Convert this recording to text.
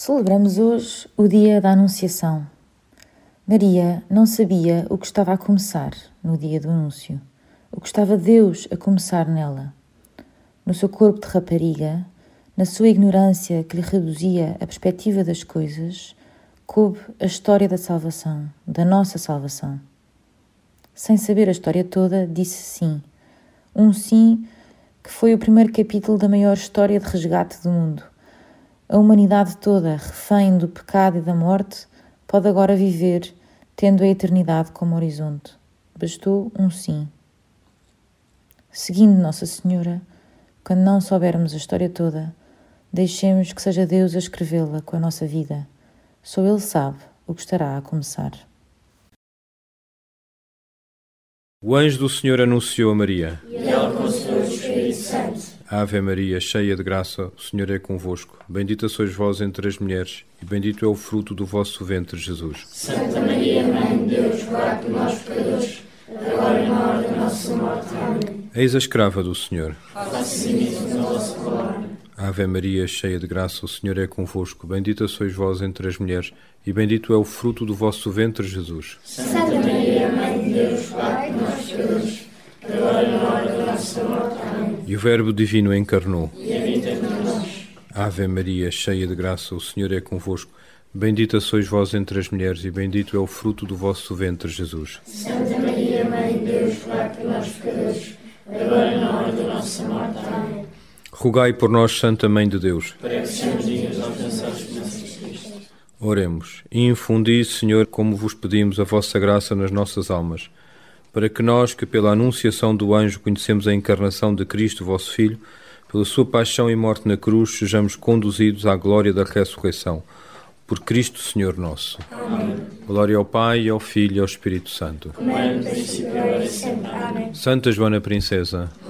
Celebramos hoje o dia da Anunciação. Maria não sabia o que estava a começar no dia do anúncio, o que estava Deus a começar nela. No seu corpo de rapariga, na sua ignorância que lhe reduzia a perspectiva das coisas, coube a história da salvação, da nossa salvação. Sem saber a história toda, disse sim. Um sim que foi o primeiro capítulo da maior história de resgate do mundo. A humanidade toda, refém do pecado e da morte, pode agora viver, tendo a eternidade como horizonte. Bastou um sim. Seguindo Nossa Senhora, quando não soubermos a história toda, deixemos que seja Deus a escrevê-la com a nossa vida. Só Ele sabe o que estará a começar. O anjo do Senhor anunciou a Maria. E ela concebeu o Espírito Santo. Ave Maria, cheia de graça, o Senhor é convosco. Bendita sois vós entre as mulheres, e bendito é o fruto do vosso ventre, Jesus. Santa Maria, Mãe de Deus, rogai por nós pecadores, agora e na hora da nossa morte. Amém. Eis a escrava do Senhor. Faça-se em mim a vossa palavra. Ave Maria, cheia de graça, o Senhor é convosco. Bendita sois vós entre as mulheres, e bendito é o fruto do vosso ventre, Jesus. Santa Maria, Mãe de Deus, rogai por nós pecadores, agora e na hora da nossa morte. Amém. E o Verbo divino encarnou. E habita entre nós. Ave Maria, cheia de graça, o Senhor é convosco. Bendita sois vós entre as mulheres, e bendito é o fruto do vosso ventre, Jesus. Santa Maria, Mãe de Deus, rogai por nós pecadores, agora e na hora da nossa morte. Amém. Rogai por nós, Santa Mãe de Deus. Para que sejamos dignos de alcançar as promessas de Cristo. Oremos. E infundi, Senhor, como vos pedimos, a vossa graça nas nossas almas, para que nós, que pela anunciação do anjo conhecemos a encarnação de Cristo, vosso Filho, pela sua paixão e morte na cruz, sejamos conduzidos à glória da ressurreição. Por Cristo, Senhor nosso. Amém. Glória ao Pai, e ao Filho e ao Espírito Santo. Como era no princípio, agora e sempre. Amém. Santa Joana Princesa,